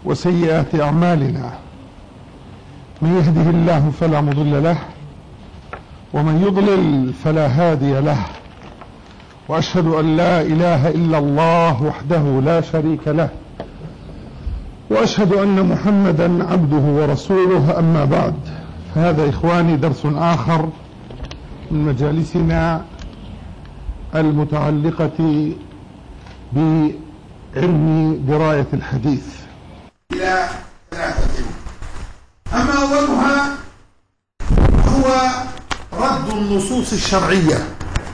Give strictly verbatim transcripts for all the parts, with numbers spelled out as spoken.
وسيئات أعمالنا، من يهده الله فلا مضل له ومن يضلل فلا هادي له، وأشهد أن لا إله إلا الله وحده لا شريك له، وأشهد أن محمدا عبده ورسوله. أما بعد، فهذا إخواني درس آخر من مجالسنا المتعلقة بعلم دراية الحديث إلى ثلاثة. أما أولها هو رد النصوص الشرعية،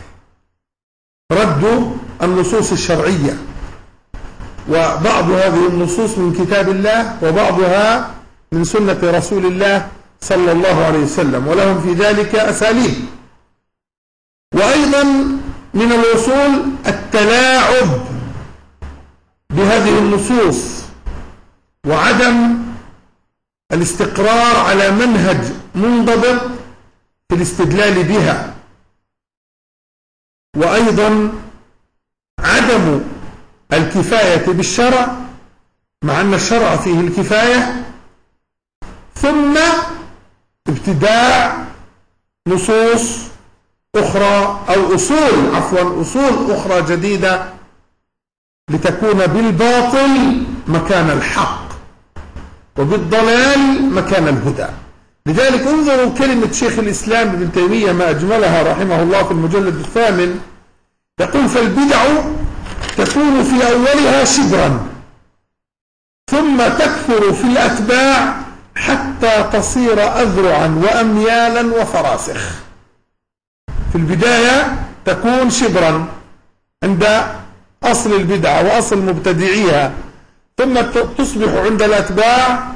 رد النصوص الشرعية، وبعض هذه النصوص من كتاب الله وبعضها من سنة رسول الله صلى الله عليه وسلم، ولهم في ذلك أساليب. وأيضا من الوصول التلاعب بهذه النصوص وعدم الاستقرار على منهج منضبط في الاستدلال بها، وأيضا عدم الكفاية بالشرع مع أن الشرع فيه الكفاية، ثم ابتداع نصوص أخرى أو أصول عفوا أصول أخرى جديدة لتكون بالباطل مكان الحق وبالضلال مكان الهدى. لذلك انظروا كلمة شيخ الإسلام ابن تيمية ما أجملها رحمه الله في المجلد الثامن، يقول: فالبدع تكون في أولها شبرا ثم تكثر في الأتباع حتى تصير أذرعا وأميالا وفراسخ. في البداية تكون شبرا عند أصل البدعة وأصل مبتدعيها، ثم تصبح عند الأتباع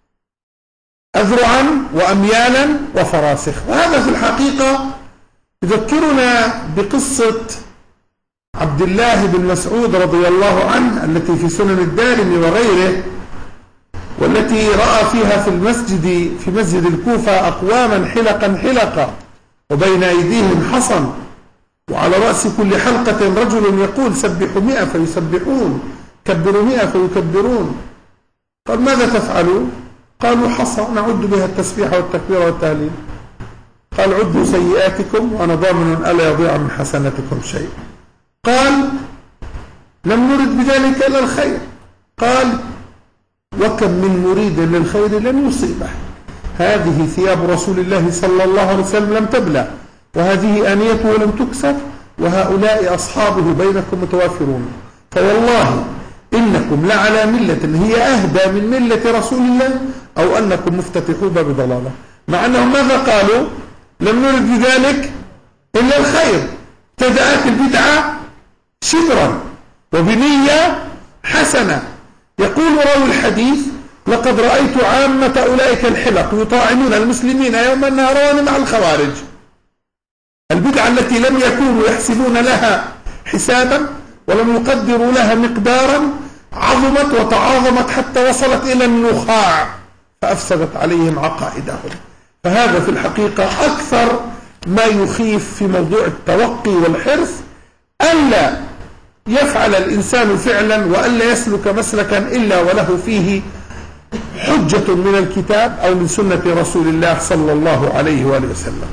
أذرعا وأميالا وفراسخ. وهذا في الحقيقة يذكرنا بقصة عبد الله بن مسعود رضي الله عنه التي في سنن الدارمي وغيره، والتي رأى فيها في المسجد في مسجد الكوفة أقواما حلقا حلقا وبين أيديهم حصن، وعلى رأس كل حلقة رجل يقول: سبحوا مئة فيسبحون، كبروا مئة فيكبرون. قال: ماذا تفعلون؟ قالوا: حصى نعد بها التسبيح والتكبير والتهليل. قال: عدوا سيئاتكم وأنا ضامن ألا يضيع من حسناتكم شيء. قال: لم نرد بذلك إلا الخير. قال: وكم من مريد للخير لن يصيبه. هذه ثياب رسول الله صلى الله عليه وسلم لم تبلى، وهذه آنيته لم تكسر، وهؤلاء أصحابه بينكم متوافرون، فوالله إنكم لعلى ملة هي أهدى من ملة رسول الله، أو أنكم مفتتحون بضلالة. مع أنهم ماذا قالوا؟ لم نرد بذلك إلا الخير. ابتدأت البدعة شبرا وبنية حسنة. يقول راوي الحديث: لقد رأيت عامة أولئك الحلق يطاعنون المسلمين يوم النهران مع الخوارج. البدعة التي لم يكونوا يحسبون لها حسابا ولم يقدروا لها مقدارا عظمت وتعاظمت حتى وصلت إلى النخاع فأفسدت عليهم عقائدهم. فهذا في الحقيقة أكثر ما يخيف في موضوع التوقي والحرص، ألا يفعل الإنسان فعلا وألا يسلك مسلكا إلا وله فيه حجة من الكتاب أو من سنة رسول الله صلى الله عليه وآله وسلم.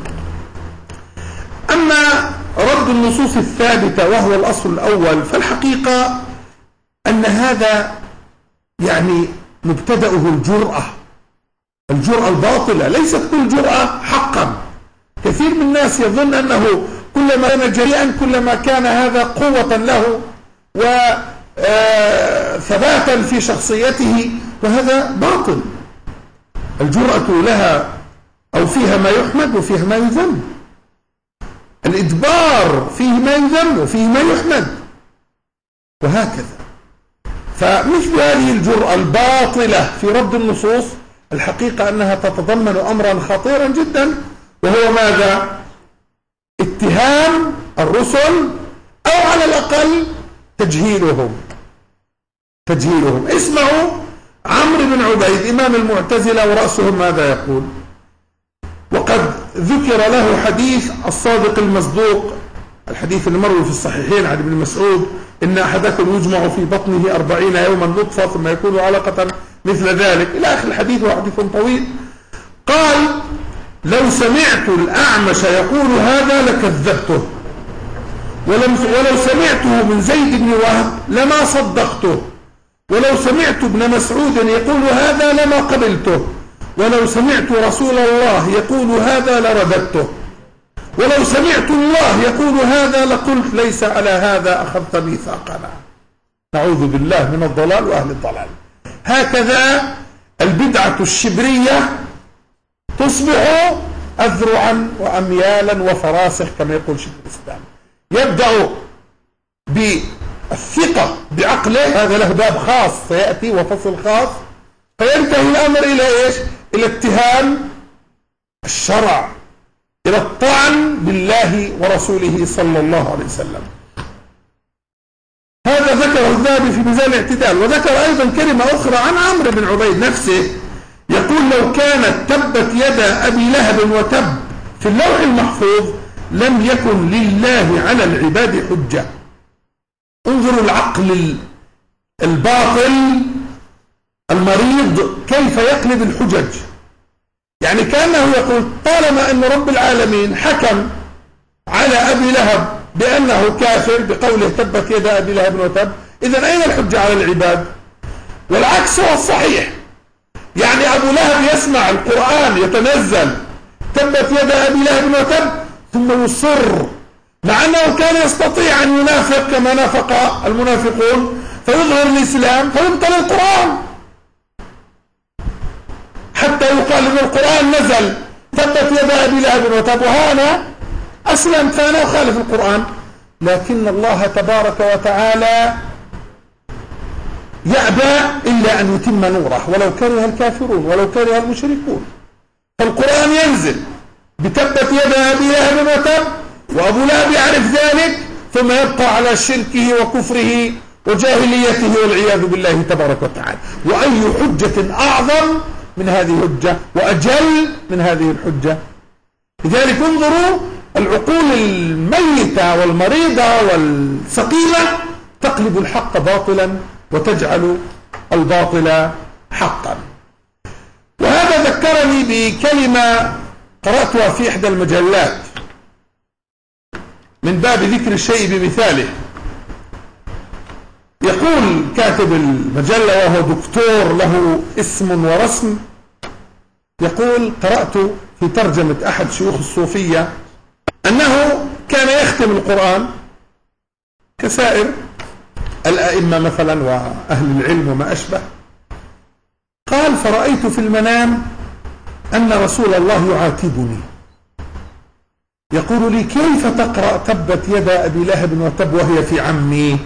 أما رد النصوص الثابتة وهو الأصل الأول، فالحقيقة أن هذا يعني مبتدأه الجرأة، الجرأة الباطلة، ليست كل جرأة حقا. كثير من الناس يظن أنه كلما كان جريئا كلما كان هذا قوة له وثباتا في شخصيته، وهذا باطل. الجرأة لها أو فيها ما يحمد وفيها ما يذم. الإدبار فيه ما يذم وفيه ما يحمد، وهكذا. فمثل هذه الجرأة الباطلة في رد النصوص الحقيقة أنها تتضمن أمرا خطيرا جدا، وهو ماذا؟ اتهام الرسل أو على الأقل تجهيلهم تجهيلهم اسمعوا عمرو بن عبيد إمام المعتزلة ورأسهم ماذا يقول. وقد ذكر له حديث الصادق المصدوق، الحديث المروي في الصحيحين عن ابن مسعود: إن أحدكم يجمع في بطنه أربعين يوما نطفة ثم يكون علقة مثل ذلك إلى آخر الحديث، وحديث طويل. قال لو سمعت الأعمش يقول هذا لكذبته، ولو سمعته من زيد بن وهب لما صدقته، ولو سمعت ابن مسعود يقول هذا لما قبلته، ولو سمعت رسول الله يقول هذا لرددته، ولو سمعت الله يقول هذا لقلت ليس على هذا أخذت ميثاقنا. نعوذ بالله من الضلال وأهل الضلال. هكذا البدعة الشبرية تصبح أذرعا وأميالا وفراسخ كما يقول شيخ الإسلام. يبدأ بالثقة بعقله، هذا له باب خاص سيأتي وفصل خاص، فينتهي الأمر إلى إيش؟ إلى اتهام الشرع، إلى الطعن بالله ورسوله صلى الله عليه وسلم. هذا ذكره الذهبي في ميزان الاعتدال. وذكر أيضا كلمة أخرى عن عمرو بن عبيد نفسه، يقول لو كانت تبت يدا أبي لهب وتب في اللوح المحفوظ لم يكن لله على العباد حجة. انظروا العقل الباطل المريض كيف يقلب الحجج. يعني كأنه يقول طالما أن رب العالمين حكم على أبي لهب بأنه كافر بقوله تبت يدا أبي لهب وتب، إذن أين الحجة على العباد؟ والعكس هو الصحيح. يعني أبو لهب يسمع القرآن يتنزل تبت يدا أبي لهب وتب ثم يصر، مع أنه كان يستطيع أن ينافق كما نافق المنافقون فيظهر الإسلام فيبطل القرآن، حتى يقال إن القرآن نزل تبت يدا أبي لهب وتب وهنا أسلم فأنا أخالف القرآن. لكن الله تبارك وتعالى يأبى إلا أن يتم نوره ولو كره الكافرون ولو كره المشركون. فالقرآن ينزل بتبت يدا أبي لهب وتب وأبو لهب يعرف ذلك ثم يبقى على شركه وكفره وجاهليته والعياذ بالله تبارك وتعالى. وأي حجة أعظم من هذه الحجة وأجل من هذه الحجة؟ لذلك انظروا العقول الميتة والمريضة والسقيمة تقلب الحق باطلا وتجعل الباطل حقا. وهذا ذكرني بكلمة قرأتها في إحدى المجلات من باب ذكر الشيء بمثاله. يقول كاتب المجلة وهو دكتور له اسم ورسم، يقول قرأت في ترجمة أحد شيوخ الصوفية أنه كان يختم القرآن كسائر الأئمة مثلا وأهل العلم وما أشبه. قال فرأيت في المنام أن رسول الله يعاتبني يقول لي كيف تقرأ تبت يدا أبي لهب وتب وهي في عمي؟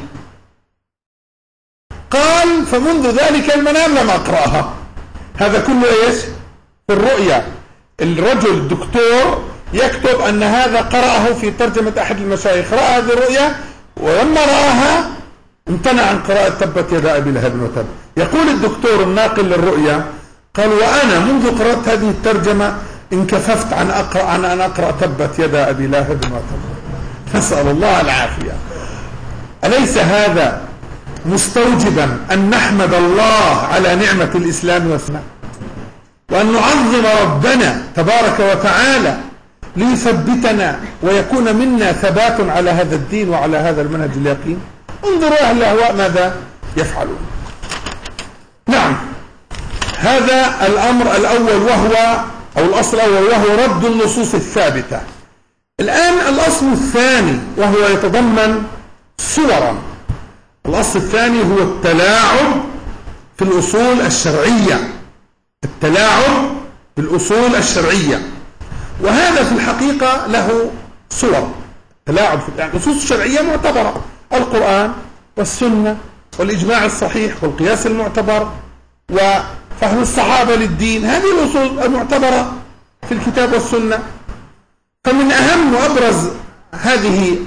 قال فمنذ ذلك المنام لم أقرأها. هذا كله إيش؟ في الرؤيا. الرجل الدكتور يكتب أن هذا قرأه في ترجمة أحد المشايخ، رأى هذه الرؤيا ولما رآها امتنع عن قراءة تبت يدا أبي لهب وتب. يقول الدكتور الناقل للرؤيا قال وأنا منذ قرأت هذه الترجمة انكففت عن أقرأ عن أن أقرأ تبت يدا أبي لهب وتب. نسأل الله العافية. أليس هذا مستوجبا أن نحمد الله على نعمة الإسلام والسنة وأن نعظم ربنا تبارك وتعالى ليثبتنا ويكون منا ثبات على هذا الدين وعلى هذا المنهج اليقين؟ انظروا أهل الأهواء ماذا يفعلون. نعم، هذا الأمر الأول وهو أو الأصل الأول وهو رد النصوص الثابتة. الآن الأصل الثاني وهو يتضمن صورا. الأصل الثاني هو التلاعب في الأصول الشرعية. التلاعب في الأصول الشرعية، وهذا في الحقيقة له صور. التلاعب في النصوص الشرعية معتبرة، القرآن والسنة والإجماع الصحيح والقياس المعتبر وفهم الصحابة للدين، هذه الأصول المعتبرة في الكتاب والسنة. فمن أهم وأبرز هذه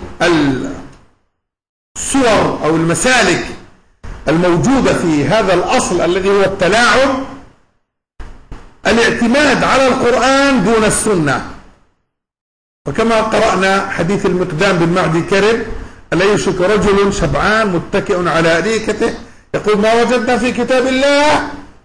الصور أو المسالك الموجودة في هذا الأصل الذي هو التلاعب الاعتماد على القرآن دون السنة. وكما قرأنا حديث المقدام بن معدي كرب ألا يشك رجل شبعان متكئ على أريكته يقول ما وجدنا في كتاب الله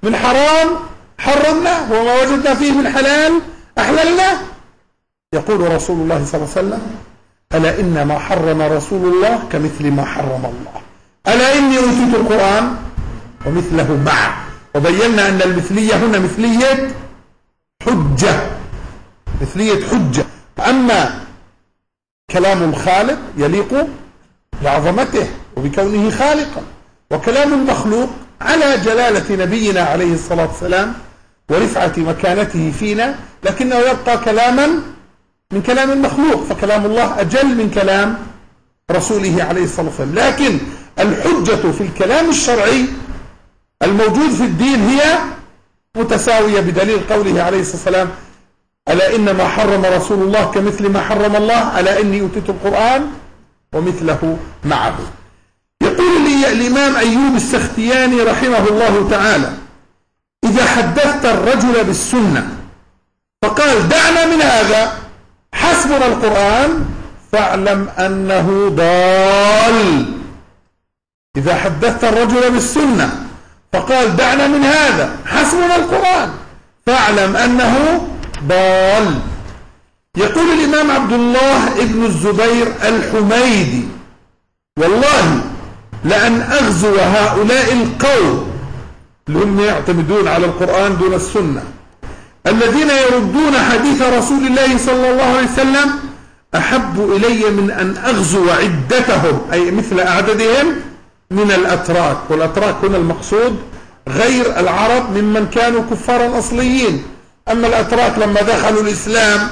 من حرام حرمناه، وما وجدنا فيه من حلال أحللناه. يقول رسول الله صلى الله عليه وسلم: ألا إن ما حرم رسول الله كمثل ما حرم الله، ألا إني أوتيت القرآن ومثله معه. وبينا أن المثلية هنا مثلية حجة، مثلية حجة. أما كلام الخالق يليق بعظمته وبكونه خالقا، وكلام المخلوق على جلالة نبينا عليه الصلاة والسلام ورفعة مكانته فينا، لكنه يبقى كلاما من كلام المخلوق، فكلام الله أجل من كلام رسوله عليه الصلاة والسلام. لكن الحجة في الكلام الشرعي الموجود في الدين هي متساوية بدليل قوله عليه الصلاة والسلام: ألا إن ما حرم رسول الله كمثل ما حرم الله، ألا إني أوتيت القرآن ومثله معه. يقول لي الإمام أيوب السختياني رحمه الله تعالى: إذا حدثت الرجل بالسنة فقال دعنا من هذا حسبنا القرآن فاعلم أنه ضال. إذا حدثت الرجل بالسنة فقال دعنا من هذا حسبنا القرآن فاعلم أنه ضال. يقول الإمام عبد الله ابن الزبير الحميدي: والله لأن أغزو هؤلاء القوم اللي هم يعتمدون على القرآن دون السنة الذين يردون حديث رسول الله صلى الله عليه وسلم أحب إلي من أن أغزو عدتهم، أي مثل أعدادهم، من الأتراك. والأتراك هنا المقصود غير العرب ممن كانوا كفارا أصليين. أما الأتراك لما دخلوا الإسلام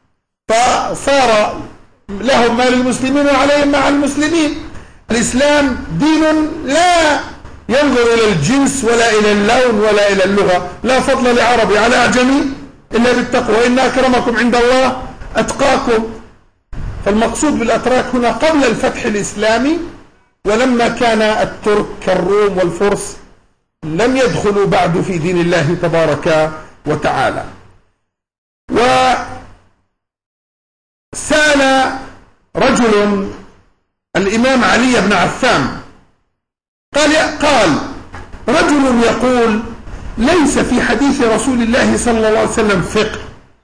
فصار لهم ما للمسلمين وعليهم مع المسلمين. الإسلام دين لا ينظر إلى الجنس ولا إلى اللون ولا إلى اللغة، لا فضل لعربي على أعجمي إلا بالتقوى، إن أكرمكم عند الله أتقاكم. فالمقصود بالأتراك هنا قبل الفتح الإسلامي، ولما كان الترك كالروم والفرس لم يدخلوا بعد في دين الله تبارك وتعالى. وسأل رجل الإمام علي بن عثمان قال قال رجل يقول ليس في حديث رسول الله صلى الله عليه وسلم فقه.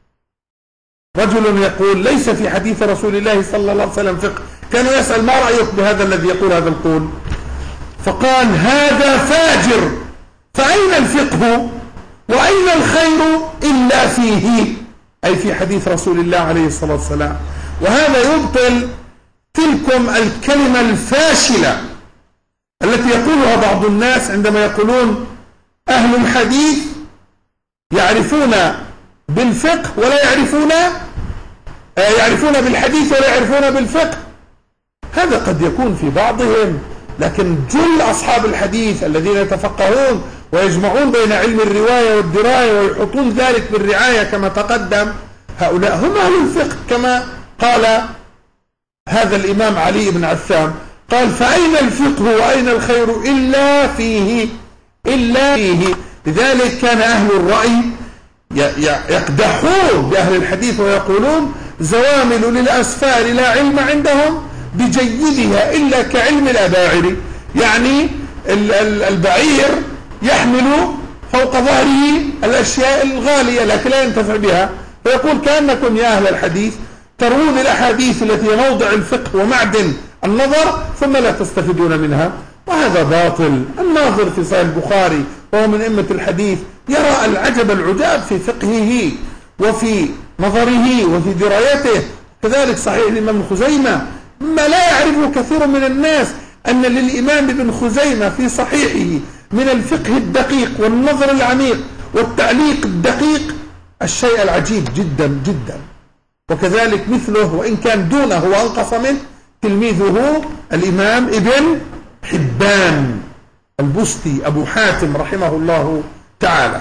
رجل يقول ليس في حديث رسول الله صلى الله عليه وسلم فقه. كان يسأل: ما رأيك بهذا الذي يقول هذا القول؟ فقال: هذا فاجر، فأين الفقه وأين الخير إلا فيه، أي في حديث رسول الله عليه الصلاة والسلام. وهذا يبطل تلكم الكلمة الفاشلة التي يقولها بعض الناس عندما يقولون أهل الحديث يعرفون بالفقه ولا يعرفون يعرفون بالحديث ولا يعرفون بالفقه. هذا قد يكون في بعضهم، لكن جل أصحاب الحديث الذين يتفقهون ويجمعون بين علم الرواية والدراية ويحطون ذلك بالرعاية كما تقدم، هؤلاء هم أهل الفقه. كما قال هذا الإمام علي بن عثمان قال: فأين الفقه وأين الخير إلا فيه إلا فيه. لذلك كان أهل الرأي يقدحون بأهل الحديث ويقولون: زوامل للأسفار لا علم عندهم بجيدها إلا كعلم الأباعر. يعني البعير يحمل فوق ظهره الأشياء الغالية لكن لا ينتفع بها. فيقول: كأنكم يا أهل الحديث تروون الأحاديث التي موضع الفقه ومعدن النظر ثم لا تستفيدون منها، وهذا باطل. الناظر في صحيح البخاري وهو من أئمة الحديث يرى العجب العجاب في فقهه وفي نظره وفي درايته. كذلك صحيح الإمام خزيمة، ما لا يعرفه كثير من الناس أن للإمام ابن خزيمة في صحيحه من الفقه الدقيق والنظر العميق والتعليق الدقيق الشيء العجيب جدا جدا. وكذلك مثله وإن كان دونه وأنقص منه تلميذه الإمام ابن حبان البستي أبو حاتم رحمه الله تعالى.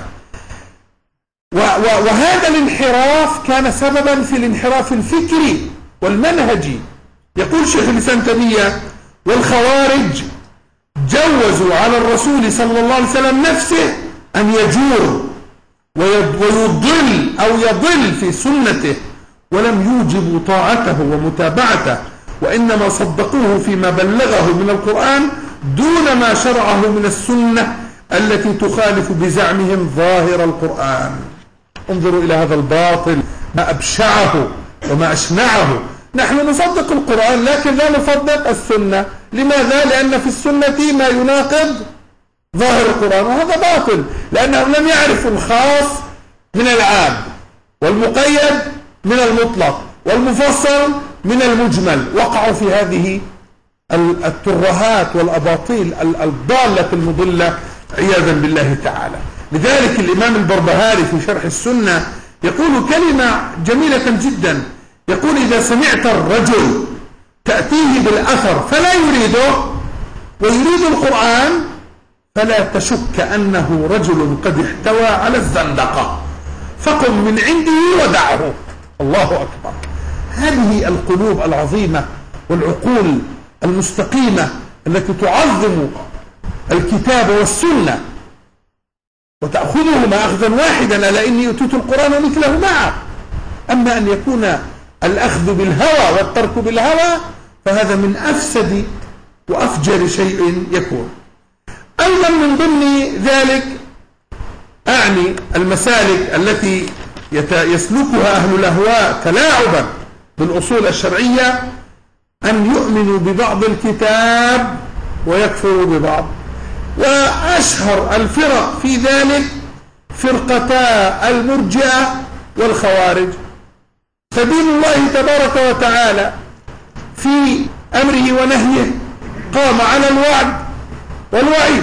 وهذا الانحراف كان سببا في الانحراف الفكري والمنهجي. يقول شيخ الإسلام تيمية: والخوارج جوزوا على الرسول صلى الله عليه وسلم نفسه أن يجور ويضل أو يضل في سنته، ولم يوجبوا طاعته ومتابعته، وإنما صدقوه فيما بلغه من القرآن دون ما شرعه من السنة التي تخالف بزعمهم ظاهر القرآن. انظروا إلى هذا الباطل، ما أبشعه وما أشنعه. نحن نصدق القرآن لكن لا نصدق السنة. لماذا؟ لأن في السنة ما يناقض ظاهر القرآن، وهذا باطل، لأنهم لم يعرفوا الخاص من العام، والمقيد من المطلق، والمفصل من المجمل. وقعوا في هذه الترهات والأباطيل الضالة المضلة عياذا بالله تعالى. لذلك الإمام البربهاري في شرح السنة يقول كلمة جميلة جدا، يقول: إذا سمعت الرجل تأتيه بالأثر فلا يريده ويريد القرآن فلا تشك أنه رجل قد احتوى على الزندقة، فقم من عنده ودعه. الله أكبر. هذه القلوب العظيمة والعقول المستقيمة التي تعظم الكتاب والسنة وتأخذهما أخذا واحدا، ألا إني أوتيت القرآن مثله معه. أما أن يكون الأخذ بالهوى والترك بالهوى فهذا من أفسد وأفجر شيء يكون. أيضا من ضمن ذلك أعني المسالك التي يسلكها أهل الأهواء تلاعبا بالأصول الشرعية أن يؤمنوا ببعض الكتاب ويكفروا ببعض. وأشهر الفرق في ذلك فرقتا المرجئة والخوارج. فدين الله تبارك وتعالى في أمره ونهيه قام على الوعد والوعيد.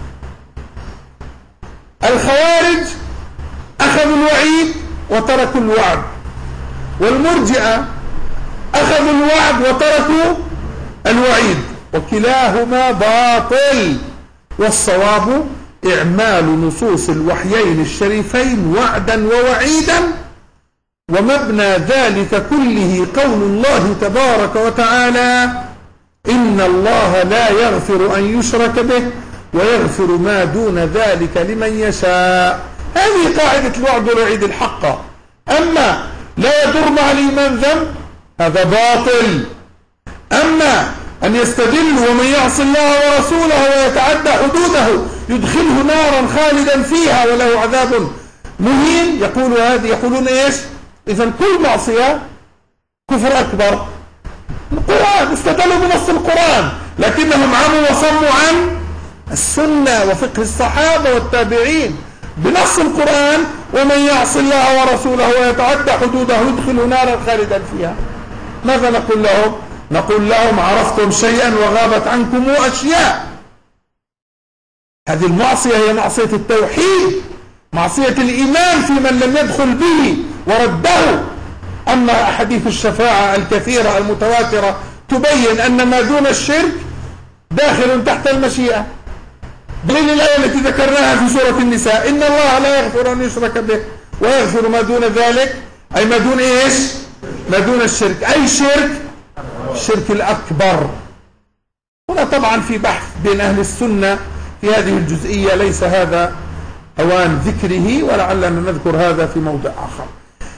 الخوارج أخذوا الوعيد وتركوا الوعد، والمرجئة أخذوا الوعد وتركوا الوعيد، وكلاهما باطل. والصواب إعمال نصوص الوحيين الشريفين وعدا ووعيدا، ومبنى ذلك كله قول الله تبارك وتعالى: إن الله لا يغفر أن يشرك به ويغفر ما دون ذلك لمن يشاء. هذه قاعدة الوعد والوعيد الحقة. أما لا يضر مع الإيمان ذنب هذا باطل. أما أن يستدل ومن يعص الله ورسوله ويتعدى حدوده يدخله نارا خالدا فيها وله عذاب مهين، يقول هذه يقولون إيش؟ إذن كل معصية كفر أكبر. القرآن استدلوا بنص القرآن لكنهم عموا وصموا عن السنة وفقه الصحابة والتابعين. بنص القرآن ومن يعص الله ورسوله ويتعدى حدوده يدخل نارا خالدا فيها. ماذا نقول لهم؟ نقول لهم: عرفتم شيئا وغابت عنكم أشياء. هذه المعصية هي معصية التوحيد، معصية الإيمان في من لم يدخل به ورده. أما أحاديث الشفاعة الكثيرة المتواترة تبين أن ما دون الشرك داخل تحت المشيئة. دليل الآية التي ذكرناها في سورة النساء: إن الله لا يغفر أن يشرك به ويغفر ما دون ذلك، أي ما دون إيش؟ ما دون الشرك. أي شرك؟ الشرك الأكبر. هنا طبعا في بحث بين أهل السنة في هذه الجزئية، ليس هذا أوان ذكره ولعلنا نذكر هذا في موضع آخر.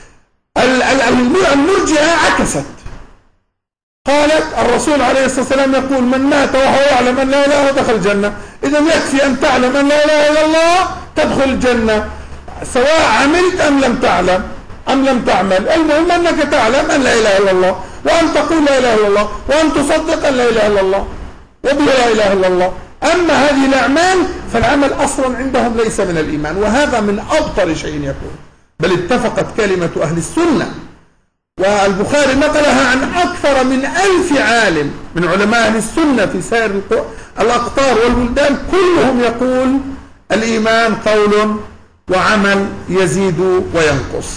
المرجئة عكست، قالت الرسول عليه الصلاة والسلام يقول: من مات وهو يعلم أن لا إله إلا الله دخل الجنة. إذا يكفي أن تعلم أن لا إله إلا الله تدخل الجنة سواء عملت أم لم تعلم أم لم تعمل. المهم أنك تعلم أن لا إله إلا الله، وأن تقول لا إله إلا الله، وأن تصدق أن لا إله إلا الله وبها لا إله إلا الله. أما هذه الأعمال فالعمل أصلا عندهم ليس من الإيمان، وهذا من أبطل شيء يكون. بل اتفقت كلمة أهل السنة، والبخاري نقلها عن أكثر من ألف عالم من علماء أهل السنة في سائر الأقطار والبلدان، كلهم يقول الإيمان قول وعمل يزيد وينقص.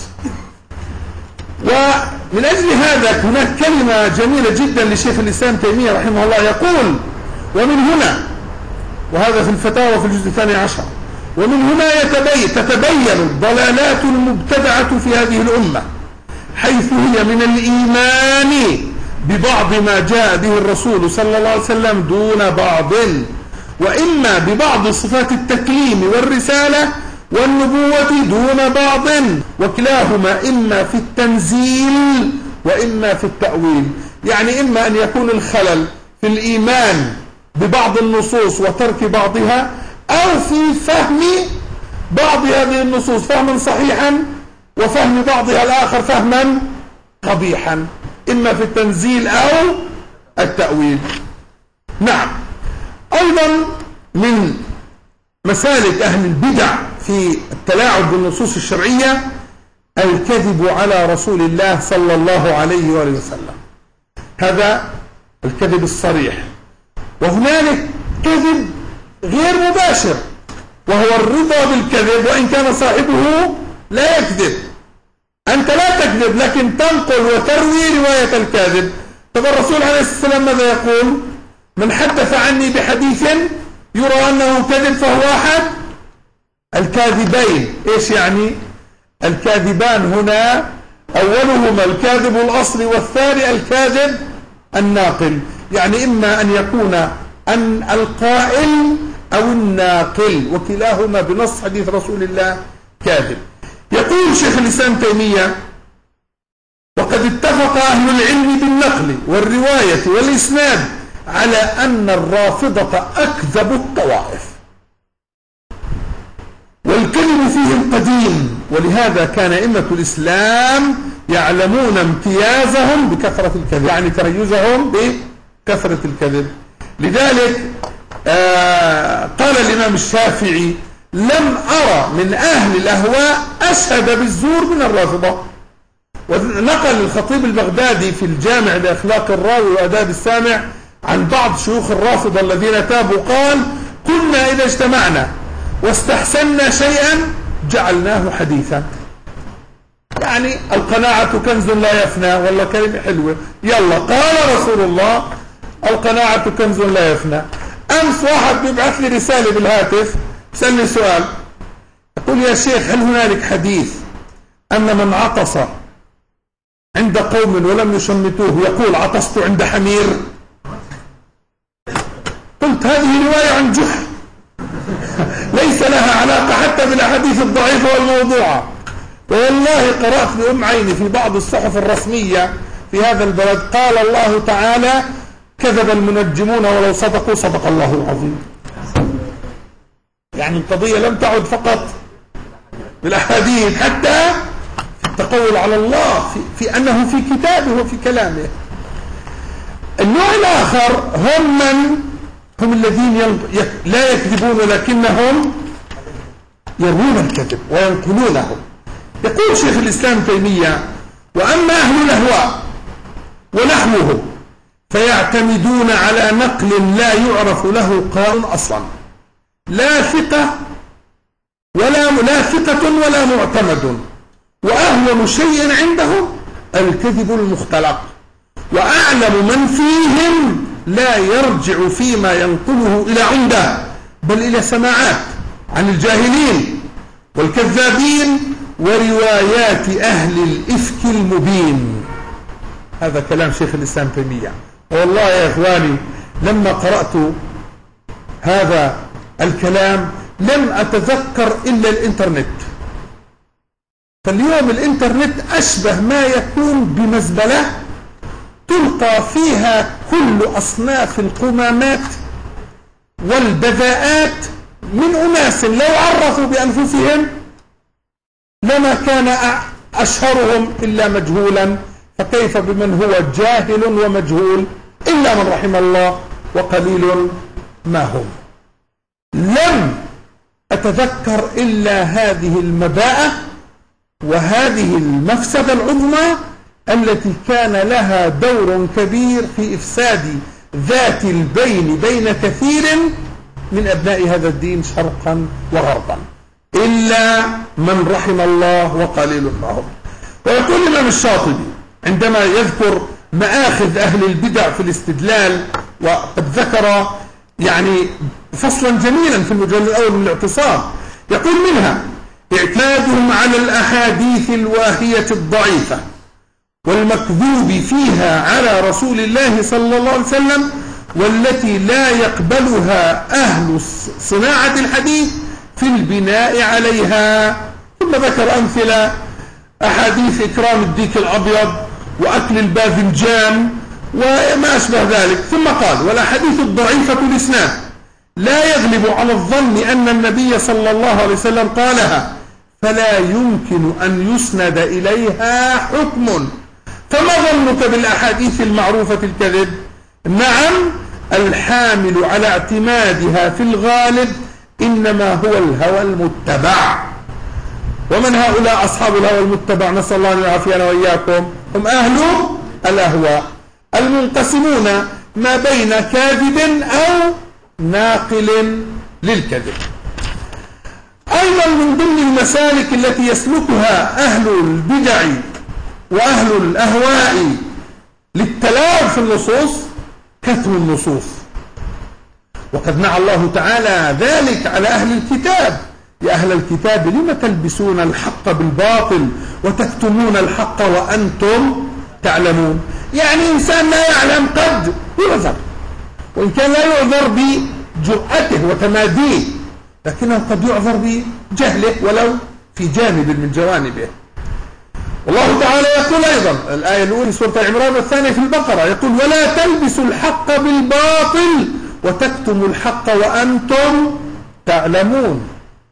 ومن أجل هذا هناك كلمة جميلة جدا لشيخ الإسلام تيمية رحمه الله، يقول: ومن هنا، وهذا في الفتاوى في الجزء الثاني عشر، ومن هنا يتبين تتبين الضلالات المبتدعة في هذه الأمة، حيث هي من الإيمان ببعض ما جاء به الرسول صلى الله عليه وسلم دون بعض، وإما ببعض صفات التكليم والرسالة والنبوة دون بعض، وكلاهما إما في التنزيل وإما في التأويل. يعني إما أن يكون الخلل في الإيمان ببعض النصوص وترك بعضها، أو في فهم بعض هذه النصوص فهما صحيحا وفهم بعضها الآخر فهما قبيحا، إما في التنزيل أو التأويل. نعم. أيضا من مسالك أهل البدع في التلاعب بالنصوص الشرعية الكذب على رسول الله صلى الله عليه وآله وسلم، هذا الكذب الصريح. وهنالك كذب غير مباشر وهو الرضا بالكذب وإن كان صاحبه لا يكذب. أنت لا تكذب لكن تنقل وتروي رواية الكاذب. طب الرسول عليه الصلاة والسلام ماذا يقول؟ من حدث عني بحديث يرى أنه كذب فهو أحد الكاذبين. إيش يعني؟ الكاذبان هنا أولهما الكاذب الأصلي والثاني الكاذب الناقل، يعني إما أن يكون أن القائل أو الناقل، وكلاهما بنص حديث رسول الله كاذب. يقول شيخ الإسلام تيمية: وقد اتفق أهل العلم بالنقل والرواية والإسناد على أن الرافضة أكذب الطوائف، والكذب فيهم قديم، ولهذا كان أئمة الإسلام يعلمون امتيازهم بكثرة الكذب، يعني تميزهم بكثرة الكذب. لذلك آه قال الإمام الشافعي: لم أرى من أهل الأهواء أشهد بالزور من الرافضة. ونقل الخطيب البغدادي في الجامع لأخلاق الراوي وآداب السامع عن بعض شيوخ الرافضة الذين تابوا قال: كنا إذا اجتمعنا واستحسنا شيئا جعلناه حديثا. يعني القناعة كنز لا يفنى، والله كلمة حلوة. يلا قال رسول الله: القناعة كنز لا يفنى. أمس واحد بيبعث لي رسالة بالهاتف سألني سؤال، يقول: يا شيخ هل هنالك حديث أن من عطس عند قوم ولم يشمتوه يقول عطست عند حمير؟ قلت: هذه رواية عن جح ليس لها علاقة حتى بالأحاديث الضعيفة والموضوعة. والله قرأت بأم عيني في بعض الصحف الرسمية في هذا البلد قال الله تعالى: كذب المنجمون ولو صدقوا صدق الله العظيم. يعني القضية لم تعد فقط بالأحاديث، حتى في التقول على الله، في, في أنه في كتابه وفي كلامه. النوع الآخر هم من هم الذين لا يكذبون لكنهم يروون الكذب وينقلونه. يقول شيخ الإسلام تيمية: وأما أهل الأهواء ونحوه فيعتمدون على نقل لا يعرف له قائل أصلا، لا ثقة ولا لا ثقة ولا معتمد، وأهون شيء عندهم الكذب المختلق، وأعلم من فيهم لا يرجع فيما ينقله إلى عنده بل إلى سماعات عن الجاهلين والكذابين وروايات أهل الإفك المبين. هذا كلام شيخ الإسلام تيمية. والله يا إخواني لما قرأت هذا الكلام لم أتذكر إلا الإنترنت. فاليوم الإنترنت أشبه ما يكون بمزبلة تلقى فيها كل أصناف القمامات والبذاءات من أناس لو عرفوا بأنفسهم لما كان أشهرهم إلا مجهولا، فكيف بمن هو جاهل ومجهول إلا من رحم الله وقليل ما هم. لم أتذكر إلا هذه المباءة وهذه المفسدة العظمى التي كان لها دور كبير في إفساد ذات البين بين كثير من أبناء هذا الدين شرقا وغربا إلا من رحم الله وقليل ما هم. ويقول الإمام الشاطبي عندما يذكر مآخذ أهل البدع في الاستدلال، وقد ذكر يعني فصلا جميلا في المجلد الأول من الاعتصام، يقول: منها اعتمادهم على الأحاديث الواهية الضعيفة والمكذوب فيها على رسول الله صلى الله عليه وسلم، والتي لا يقبلها أهل صناعة الحديث في البناء عليها. ثم ذكر أمثلة: أحاديث إكرام الديك الأبيض وأكل الباذنجان وما أشبه ذلك. ثم قال: والأحاديث الضعيفة الإسناد لا يغلب على الظن أن النبي صلى الله عليه وسلم قالها، فلا يمكن أن يسند إليها حكم. فما ظنك بالأحاديث المعروفة الكذب؟ نعم، الحامل على اعتمادها في الغالب إنما هو الهوى المتبع. ومن هؤلاء أصحاب الهوى المتبع؟ نسأل الله أن يعافينا وإياكم. هم أهل الأهواء المنقسمون ما بين كاذب أو ناقل للكذب. أيضا من ضمن المسالك التي يسلكها أهل البدع وأهل الأهواء للتلاعب في النصوص كتم النصوص، وقد نعى الله تعالى ذلك على أهل الكتاب: يا أهل الكتاب لم تلبسون الحق بالباطل وتكتمون الحق وأنتم تعلمون. يعني إنسان لا يعلم قد يعذر، وإن كان لا يعذر بجرأته وتماديه، لكنه قد يعذر بجهله ولو في جانب من جوانبه. والله تعالى يقول أيضا، الآية الأولى في سورة عمران والثانية في البقرة، يقول: ولا تلبسوا الحق بالباطل وتكتموا الحق وأنتم تعلمون.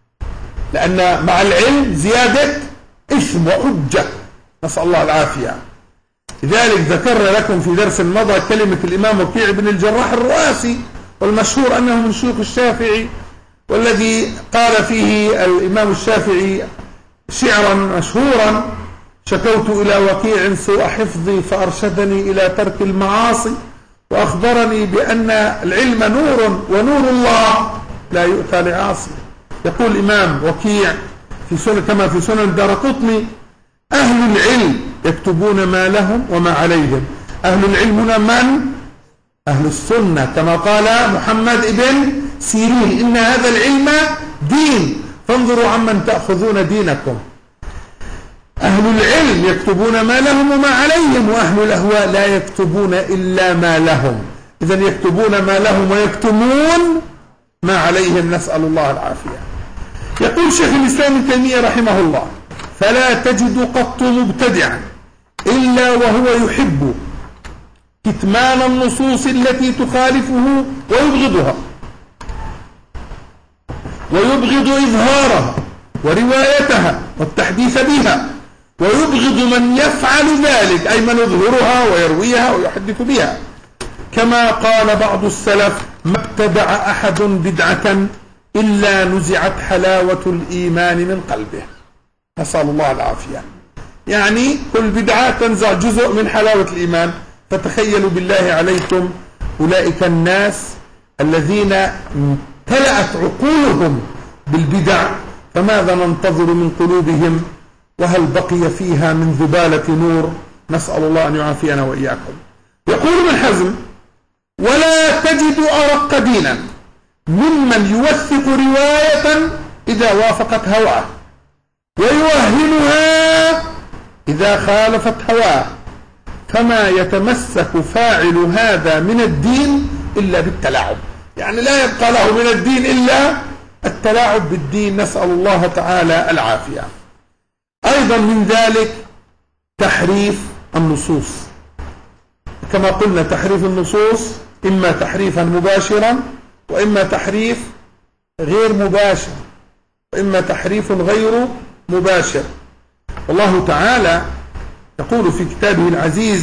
لأن مع العلم زيادة إثم وحجة، نسأل الله العافية. لذلك ذكرنا لكم في درس مضى كلمة الإمام وكيع بن الجراح الرؤاسي، والمشهور أنه من شيوخ الشافعي، والذي قال فيه الإمام الشافعي شعرا مشهورا: شكوت إلى وكيع سوء حفظي فأرشدني إلى ترك المعاصي، وأخبرني بأن العلم نور ونور الله لا يؤتى لعاصي. يقول الإمام وكيع في سنة كما في سنن الدارقطني: أهل العلم يكتبون ما لهم وما عليهم. أهل العلم هنا من؟ أهل السنة، كما قال محمد ابن سيرين: إن هذا العلم دين فانظروا عمن تأخذون دينكم. أهل العلم يكتبون ما لهم وما عليهم، وأهل الأهواء لا يكتبون إلا ما لهم. إذن يكتبون ما لهم ويكتمون ما عليهم، نسأل الله العافية. يقول شيخ الإسلام ابن تيمية رحمه الله: فلا تجد قط مبتدعا إلا وهو يحب كتمان النصوص التي تخالفه ويبغضها، ويبغض إظهارها وروايتها والتحديث بها، ويبغض من يفعل ذلك، أي من يظهرها ويرويها ويحدث بها. كما قال بعض السلف: ما ابتدع أحد بدعة إلا نزعت حلاوة الإيمان من قلبه. نسأل الله العافية. يعني كل بدعة تنزع جزء من حلاوة الإيمان. فتخيلوا بالله عليكم أولئك الناس الذين امتلأت عقولهم بالبدع، فماذا ننتظر من قلوبهم؟ وهل بقي فيها من ذبالة نور؟ نسأل الله أن يعافينا وإياكم. يقول ابن حزم: ولا تجد أرق دينا ممن يوثق رواية إذا وافقت هواه، ويوهنها إذا خالفت هواه، فما يتمسك فاعل هذا من الدين إلا بالتلاعب. يعني لا يبقى له من الدين إلا التلاعب بالدين، نسأل الله تعالى العافية. أيضا من ذلك تحريف النصوص. كما قلنا تحريف النصوص إما تحريفا مباشرا، وإما تحريف غير مباشر، وإما تحريف غير مباشر. والله تعالى يقول في كتابه العزيز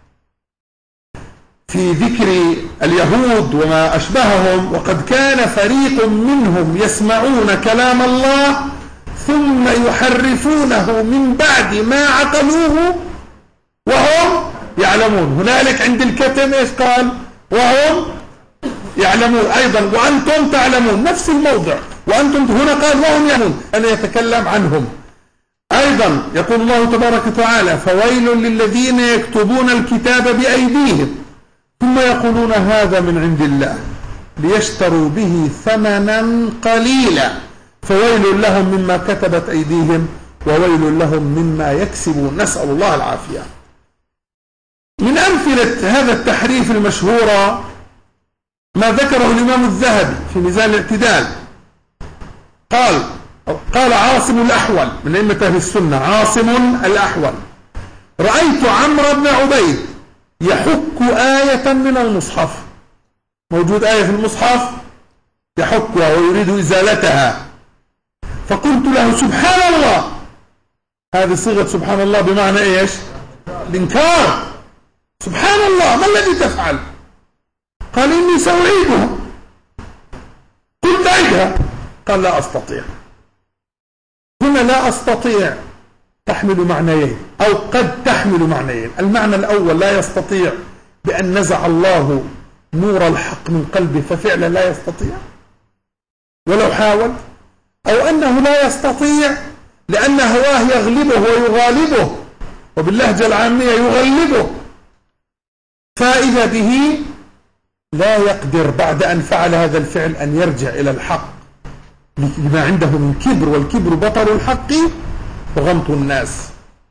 في ذكر اليهود وما أشبههم: وقد كان فريق منهم يسمعون كلام الله ثم يحرفونه من بعد ما عقلوه وهم يعلمون. هنالك عند الكتم إيش قال؟ وهم يعلمون. أيضا وأنتم تعلمون، نفس الموضع. وأنتم هنا قال وهم يعلمون، أن يتكلم عنهم. أيضا يقول الله تبارك وتعالى: فويل للذين يكتبون الكتاب بأيديهم ثم يقولون هذا من عند الله ليشتروا به ثمنا قليلا فويل لهم مما كتبت أيديهم وويل لهم مما يكسبون. نسأل الله العافية. من أمثلة هذا التحريف المشهورة ما ذكره الإمام الذهبي في ميزان الاعتدال. قال قال عاصم الأحول من أئمة أهل السنة، عاصم الأحول: رأيت عمرو بن عبيد يحك آية من المصحف. موجود آية في المصحف يحكها ويريد إزالتها، فقلت له سبحان الله. هذه صيغة سبحان الله بمعنى إيش؟ الإنكار. سبحان الله، ما الذي تفعل؟ قال إني سأعيدها. قلت أعيدها. قال لا أستطيع. هنا لا أستطيع تحمل معنيين أو قد تحمل معنيين. المعنى الأول لا يستطيع بأن نزع الله نور الحق من قلبه ففعلا لا يستطيع ولو حاول، أو أنه لا يستطيع لأن هواه يغلبه ويغالبه، وباللهجة العامية يغلبه، فإذا به لا يقدر بعد أن فعل هذا الفعل أن يرجع إلى الحق لما عنده من كبر، والكبر بطر الحق وغمط الناس.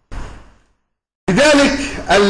لذلك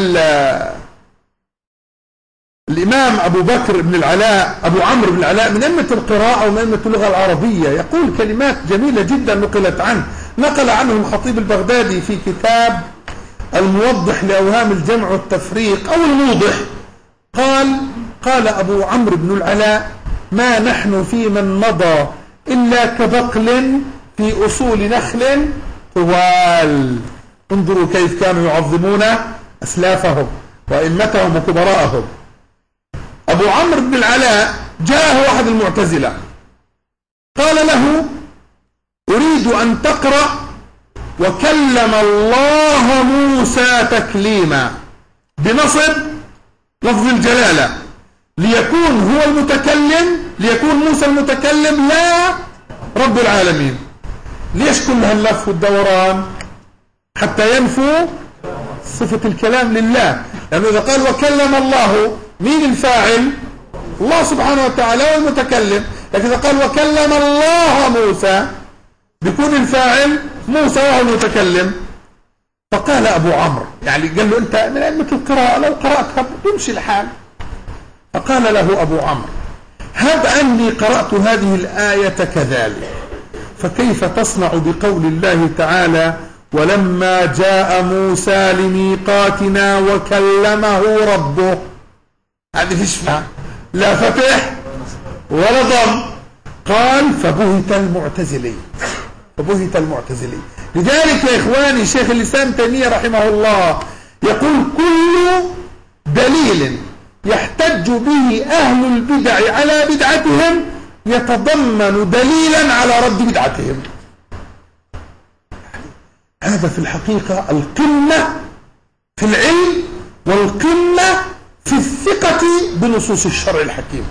الإمام أبو بكر بن العلاء أبو عمرو بن العلاء من أئمة القراءة ومن أئمة اللغة العربية يقول كلمات جميلة جدا نقلت عنه، نقل عنه الخطيب البغدادي في كتاب الموضح لأوهام الجمع والتفريق أو الموضح. قال قال أبو عمرو بن العلاء: ما نحن في من مضى إلا كبقل في أصول نخل طوال. انظروا كيف كانوا يعظمون أسلافهم وأئمتهم وكبراءهم. أبو عمرو بن العلاء جاءه أحد المعتزلة قال له: أريد أن تقرأ وكلم الله موسى تكليما بنصب لفظ الجلالة ليكون هو المتكلم، ليكون موسى المتكلم لا رب العالمين. ليش كل هاللف والدوران؟ حتى ينفوا صفة الكلام لله، لأنه إذا قال وكلم الله مين الفاعل؟ الله سبحانه وتعالى هو المتكلم، لكن إذا قال وكلم الله موسى بيكون الفاعل موسى وهو المتكلم. فقال أبو عمرو، يعني قال له أنت من أئمة القراءة لو قرأتها بيمشي الحال. فقال له أبو عمرو: هب أني قرأت هذه الآية كذلك، فكيف تصنع بقول الله تعالى: ولما جاء موسى لميقاتنا وكلمه ربه؟ هذه فيش فيها لا فتح ولا ضم. قال: فبهت المعتزلي فبهت المعتزلي. لذلك يا إخواني شيخ الإسلام تيمية رحمه الله يقول: كل دليل يحتج به أهل البدع على بدعتهم يتضمن دليلا على رد بدعتهم. هذا في الحقيقة القمة في العلم والقمة في الثقة بنصوص الشرع الحكيم.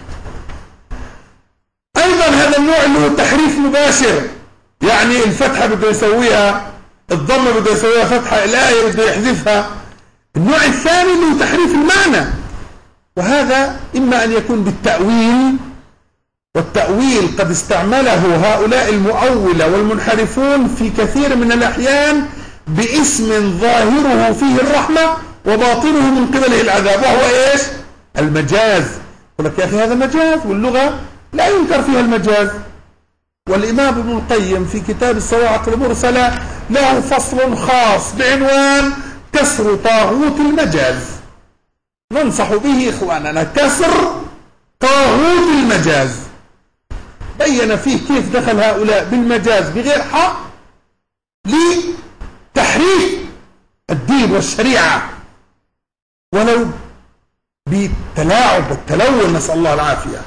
أيضا هذا النوع اللي هو تحريف مباشر، يعني الفتحة بده يسويها الضمة بده يسويها فتحة، الآية بده يحذفها. النوع الثاني اللي هو تحريف المعنى، وهذا إما أن يكون بالتأويل، والتأويل قد استعمله هؤلاء المؤولة والمنحرفون في كثير من الأحيان باسم ظاهره فيه الرحمة وباطنه من قبله العذاب، وهو إيش؟ المجاز. يقول لك يا أخي هذا مجاز، واللغة لا ينكر فيها المجاز. والإمام ابن القيم في كتاب الصواعق المرسلة له فصل خاص بعنوان كسر طاغوت المجاز، ننصح به إخواننا، كسر طاغوت المجاز. بين فيه كيف دخل هؤلاء بالمجاز بغير حق لتحريف الدين والشريعة، ولو بالتلاعب والتلون، نسأل الله العافية.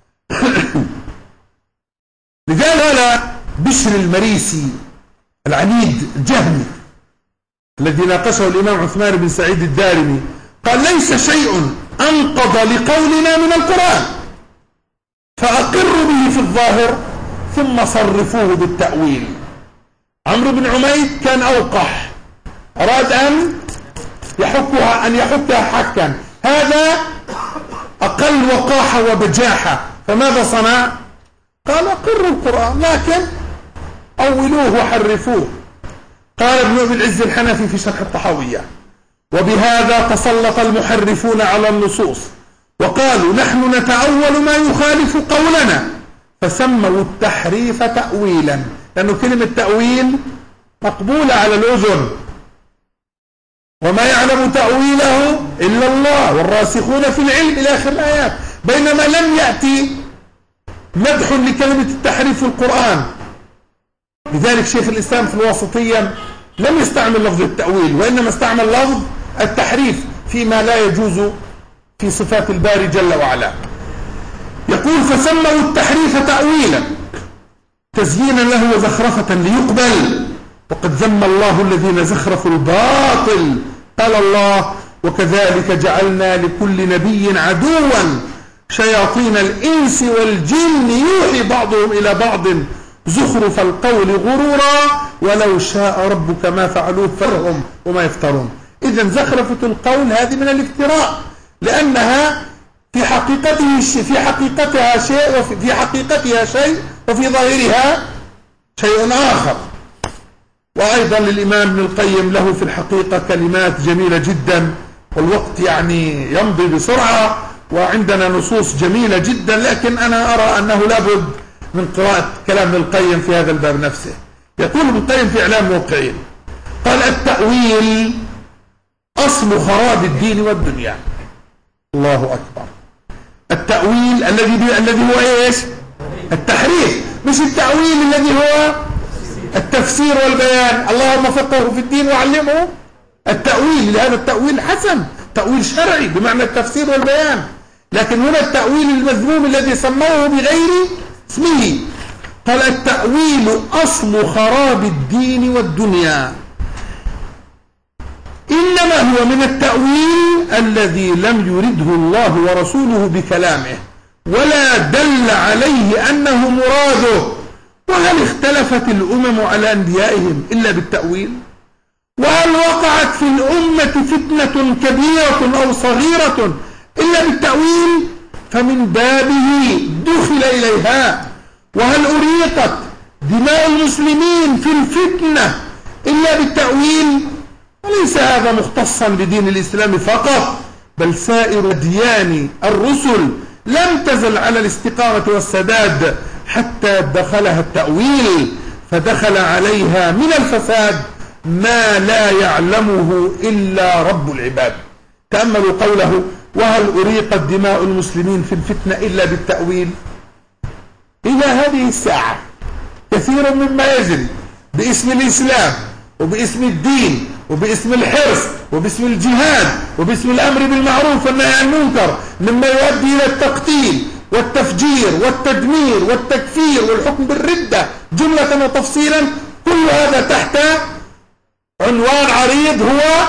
لذلك قال بشر المريسي العنيد الجهمي الذي ناقشه الإمام عثمان بن سعيد الدارمي، قال: ليس شيء أنقض لقولنا من القرآن، فأقروا به في الظاهر ثم صرفوه بالتأويل. عمرو بن عميد كان أوقح، أراد أن يحكها أن يحكها حكا، هذا أقل وقاحة وبجاحة، فماذا صنع؟ قال: أقروا القرآن لكن أولوه وحرفوه. قال ابن أبي العز الحنفي في شرح الطحاوية: وبهذا تسلط المحرفون على النصوص وقالوا نحن نتأول ما يخالف قولنا، فسموا التحريف تأويلا، لأنه كلمة تأويل مقبولة على الأذن، وما يعلم تأويله إلا الله والراسخون في العلم إلى آخر الآيات. بينما لم يأتي مدح لكلمة التحريف في القرآن. لذلك شيخ الإسلام في الواسطية لم يستعمل لفظ التأويل، وإنما استعمل لفظ التحريف فيما لا يجوز في صفات الباري جل وعلا. يقول فسموا التحريف تأويلا تزيينا له وزخرفة ليقبل، وقد ذم الله الذين زخرفوا الباطل. قال الله وكذلك جعلنا لكل نبي عدوا شياطين الإنس والجن يوحي بعضهم إلى بعض زخرف القول غرورا ولو شاء ربك ما فعلوه فلهم وما يفترون. إذن زخرفة القول هذه من الافتراء، لأنها في حقيقته في حقيقتها شيء وفي حقيقتها شيء وفي ظاهرها شيء آخر. وأيضا للإمام ابن القيم له في الحقيقة كلمات جميلة جدا، والوقت يعني يمضي بسرعة وعندنا نصوص جميلة جدا، لكن أنا أرى أنه لابد من قراءة كلام ابن القيم في هذا الباب نفسه. يقول ابن القيم في إعلام موقعين قال التأويل أصل خراب الدين والدنيا. الله أكبر. التأويل الذي الذي هو إيش؟ التحريف، مش التأويل الذي هو التفسير والبيان. اللهم فقهه في الدين وعلمه التأويل، هذا التأويل حسن، تأويل شرعي بمعنى التفسير والبيان، لكن هنا التأويل المذموم الذي سموه بغير اسمه. قال التأويل أصل خراب الدين والدنيا، إنما هو من التأويل الذي لم يرده الله ورسوله بكلامه ولا دل عليه أنه مراده. وهل اختلفت الأمم على أنبيائهم إلا بالتأويل؟ وهل وقعت في الأمة فتنة كبيرة أو صغيرة إلا بالتأويل؟ فمن بابه دخل إليها. وهل أريقت دماء المسلمين في الفتنة إلا بالتأويل؟ وليس هذا مختصا بدين الإسلام فقط، بل سائر أديان الرسل لم تزل على الاستقامة والسداد حتى دخلها التأويل، فدخل عليها من الفساد ما لا يعلمه إلا رب العباد. تأملوا قوله وهل أريقت دماء المسلمين في الفتنة إلا بالتأويل. إلى هذه الساعة كثير مما يجري باسم الإسلام وباسم الدين وباسم الحرص وباسم الجهاد وباسم الأمر بالمعروف والنهي عن المنكر مما يؤدي إلى التقتيل والتفجير والتدمير والتكفير والحكم بالردة جملة وتفصيلا، كل هذا تحت عنوان عريض هو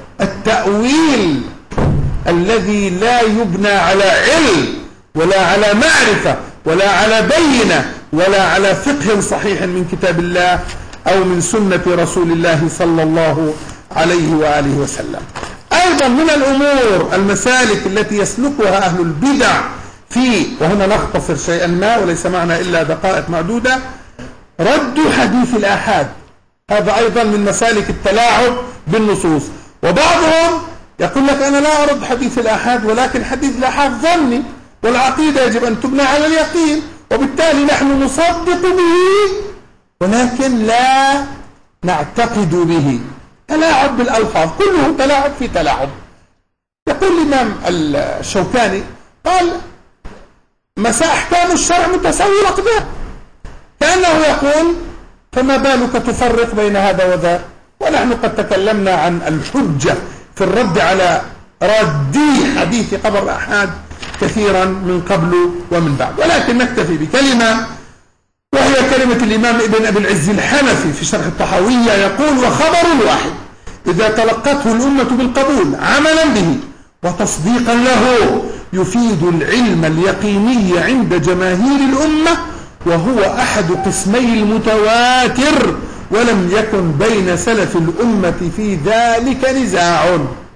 التأويل الذي لا يبنى على علم ولا على معرفة ولا على بينة ولا على فقه صحيح من كتاب الله أو من سنة رسول الله صلى الله عليه وآله وسلم. أيضا من الأمور المسالك التي يسلكها أهل البدع في، وهنا نختصر شيئا ما وليس معنا إلا دقائق معدودة، رد حديث الآحاد. هذا أيضا من مسالك التلاعب بالنصوص. وبعضهم يقول لك أنا لا أرد حديث الآحاد، ولكن حديث الآحاد ظني، والعقيدة يجب أن تبنى على اليقين، وبالتالي نحن نصدق به ولكن لا نعتقد به. تلاعب بالألفاظ، كله تلاعب في تلاعب. يقول الإمام الشوكاني قال مساء أحكام الشرع متساوي الأقدار، كأنه يقول فما بالك تفرق بين هذا وذاك. ونحن قد تكلمنا عن الحجة في الرد على ردي حديث قبر الآحاد كثيرا من قبل ومن بعد، ولكن نكتفي بكلمة وهي كلمة الإمام ابن أبي العز الحنفي في شرح الطحاوية. يقول وخبر واحد إذا تلقته الأمة بالقبول عملا به وتصديقا له يفيد العلم اليقيني عند جماهير الأمة، وهو أحد قسمي المتواتر، ولم يكن بين سلف الأمة في ذلك نزاع.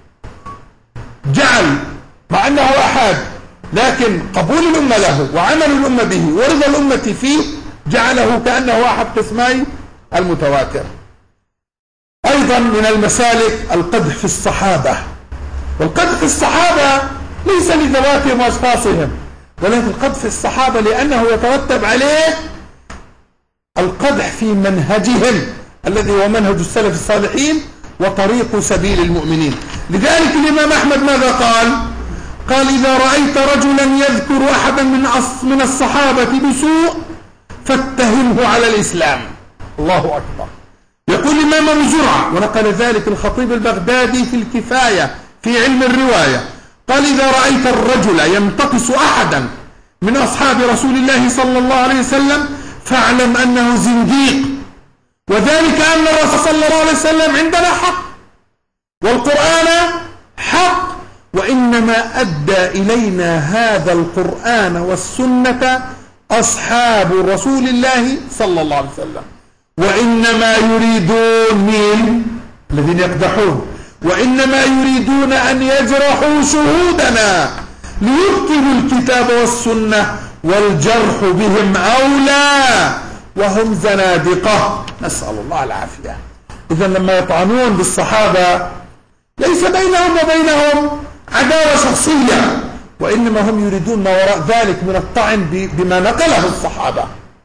جعل مع أنه أحد، لكن قبول الأمة له وعمل الأمة به ورضا الأمة فيه جعله كأنه أحد قسمي المتواتر. أيضا من المسالك القدح في الصحابة. والقدح في الصحابة ليس لذواتهم وأشخاصهم، ولكن القدح في الصحابة لأنه يترتب عليه القدح في منهجهم الذي هو منهج السلف الصالحين وطريق سبيل المؤمنين. لذلك الإمام أحمد ماذا قال؟ قال إذا رأيت رجلا يذكر أحدا من من الصحابة بسوء فاتهمه على الإسلام. الله أكبر. يقول الإمام أبو زرعة ونقل ذلك الخطيب البغدادي في الكفاية في علم الرواية، قال إذا رأيت الرجل ينتقص أحدا من أصحاب رسول الله صلى الله عليه وسلم فاعلم أنه زنديق، وذلك أن الرسول صلى الله عليه وسلم عندنا حق والقرآن حق، وإنما أدى إلينا هذا القرآن والسنة أصحاب رسول الله صلى الله عليه وسلم، وإنما يريدون من الذين يقدحون وإنما يريدون أن يجرحوا شهودنا ليبطلوا الكتاب والسنة والجرح بهم أولى وهم زنادقة، نسأل الله العافية. إذن لما يطعنون بالصحابة ليس بينهم وبينهم عداوة شخصية، وإنما هم يريدون ما وراء ذلك من الطعن بما نقله الصحابة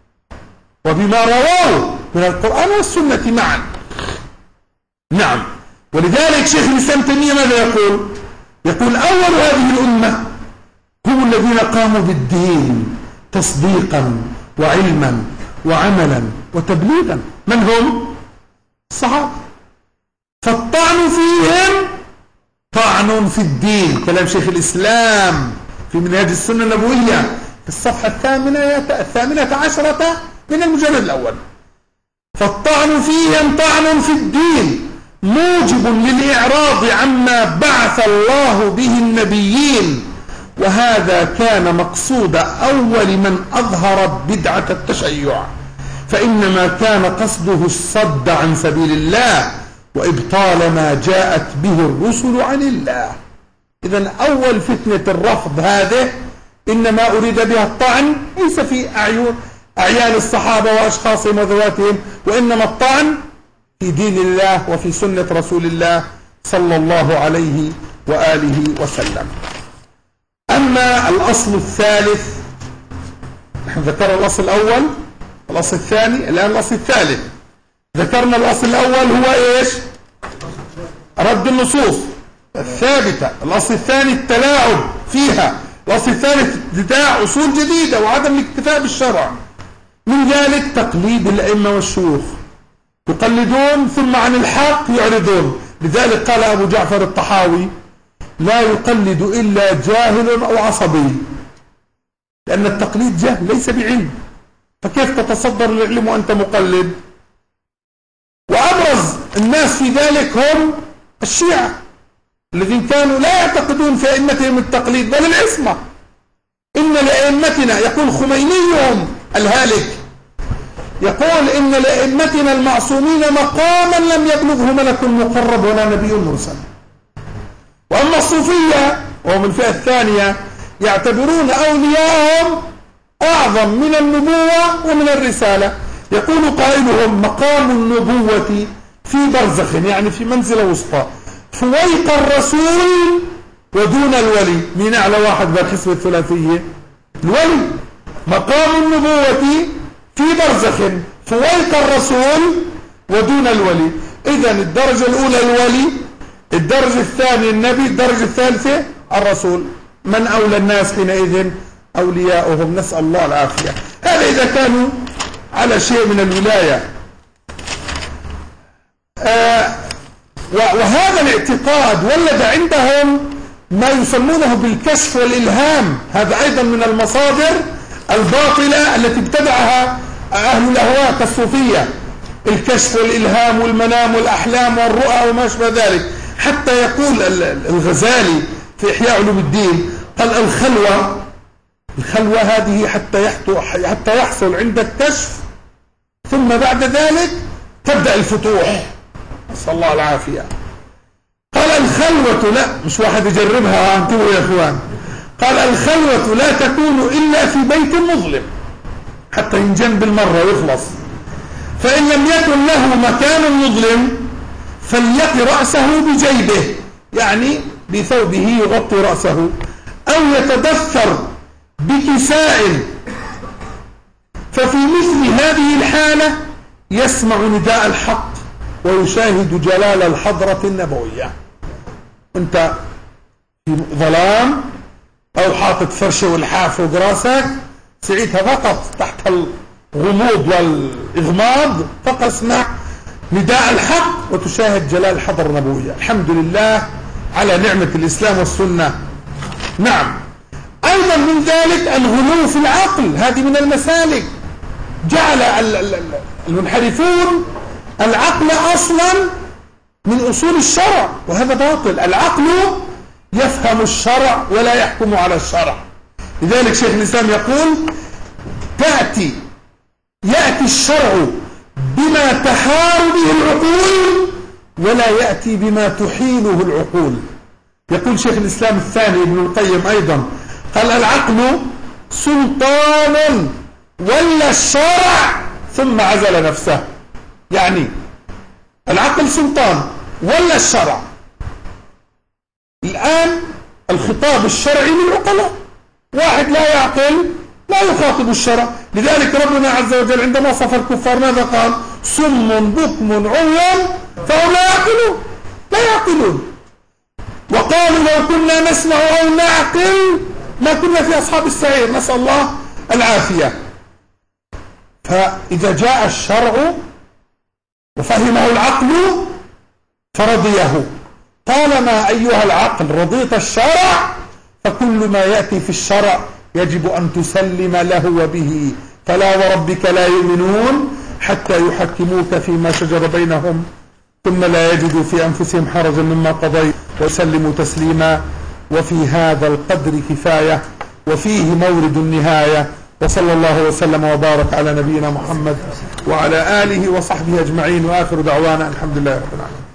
وبما رواه من القرآن والسنة معا. نعم. ولذلك شيخ الإسلام تيمية ماذا يقول؟ يقول أول هذه الأمة هم الذين قاموا بالدين تصديقا وعلما وعملا وتبليغا. من هم؟ الصحابة. فالطعن فيهم طعن في الدين، كلام شيخ الإسلام في منهاج السنة النبوية في الصفحة الثامنة الثامنة عشرة من المجلد الأول. فالطعن فيهم طعن في الدين موجب للإعراض عما بعث الله به النبيين، وهذا كان مقصود أول من أظهر بدعة التشيع، فإنما كان قصده الصد عن سبيل الله وإبطال ما جاءت به الرسل عن الله. إذن أول فتنة الرفض هذه إنما أريد بها الطعن ليس في أعين أعيان الصحابة وأشخاصهم وذواتهم، وإنما الطعن في دين الله وفي سنة رسول الله صلى الله عليه وآله وسلم. أما الأصل الثالث، نحن ذكرنا الأصل الأول الأصل الثاني، الآن الأصل الثالث. ذكرنا الأصل الأول هو إيش؟ رد النصوص الثابتة. الأصل الثاني التلاعب فيها. الأصل الثالث ابتداع أصول جديدة وعدم الاكتفاء بالشرع. من ذلك تقليد الأئمة والشيوخ، يقلدون ثم عن الحق يعرضون. لذلك قال أبو جعفر الطحاوي لا يقلد إلا جاهل أو عصبي، لأن التقليد جهل ليس بعلم، فكيف تتصدر العلم وأنت مقلد؟ وأبرز الناس في ذلك هم الشيعة الذين كانوا لا يعتقدون في أئمتهم التقليد بل العصمة. إن لأئمتنا، يقول خمينيهم الهالك، يقول إن لأئمتنا المعصومين مقاما لم يبلغه ملك مقرب ولا نبي مرسل. وأما الصوفية وهم الفئة الثانية يعتبرون أولياءهم أعظم من النبوة ومن الرسالة. يقول قائلهم مقام النبوة في برزخ، يعني في منزلة وسطى، فويق الرسول ودون الولي. من أعلى واحد بالحسبة الثلاثية؟ الولي. مقام النبوة في برزخ فويق الرسول ودون الولي. إذن الدرجة الأولى الولي، الدرجة الثانية النبي، الدرجة الثالثة الرسول. من أولى الناس حينئذ؟ أولياؤهم، نسأل الله العافية. هذا إذا كانوا على شيء من الولاية. آه وهذا الاعتقاد ولد عندهم ما يسمونه بالكشف والإلهام. هذا أيضا من المصادر الباطلة التي ابتدعها أهل الأهواء كالصوفية، الكشف والإلهام والمنام والأحلام والرؤى وما شابه ذلك. حتى يقول الغزالي في إحياء علوم الدين، قال الخلوة الخلوة هذه حتى حتى يحصل عندك كشف، ثم بعد ذلك تبدأ الفتوح، نسأل الله العافية. قال الخلوة لا، مش واحد يجربها، انتبهوا يا اخوان. قال الخلوة لا تكون إلا في بيت مظلم حتى ينجن بالمرة ويخلص. فإن لم يكن له مكان مظلم فليقي رأسه بجيبه، يعني بثوبه يغطي رأسه، أو يتدثر بكساء. ففي مثل هذه الحالة يسمع نداء الحق ويشاهد جلال الحضرة النبوية. أنت في ظلام أو حاطط فرشة والحاف فوق راسك، ساعتها فقط تحت الغموض والإغماض فقط اسمع نداء الحق وتشاهد جلال الحضرة النبوية. الحمد لله على نعمة الإسلام والسنة. نعم، أيضا من ذلك الغلو في العقل، هذه من المسالك. جعل المنحرفون العقل أصلا من أصول الشرع، وهذا باطل. العقل يفهم الشرع ولا يحكم على الشرع. لذلك شيخ الإسلام يقول تأتي يأتي الشرع بما تحار به العقول ولا يأتي بما تحيله العقول. يقول شيخ الإسلام الثاني ابن القيم أيضا، قال العقل سلطان ولا الشرع ثم عزل نفسه. يعني العقل سلطان ولا الشرع. الآن الخطاب الشرعي للعقلاء، واحد لا يعقل لا يخاطب الشرع. لذلك ربنا عز وجل عندما وصف الكفار ماذا قال؟ صم بكم عمي فهم لا يعقلون لا يعقلون وقالوا لو كنا نسمع أو نعقل ما كنا في أصحاب السعير، نسأل الله العافية. فإذا جاء الشرع وفهمه العقل فرضيه، طالما أيها العقل رضيت الشرع فكل ما يأتي في الشرع يجب أن تسلم له وبه. فلا وربك لا يؤمنون حتى يحكموك فيما شجر بينهم ثم لا يجدوا في أنفسهم حرجا مما قضيت ويسلموا تسليما. وفي هذا القدر كفاية وفيه مورد النهاية. وصلى الله وسلم وبارك على نبينا محمد وعلى آله وصحبه أجمعين، وآخر دعوانا الحمد لله رب العالمين.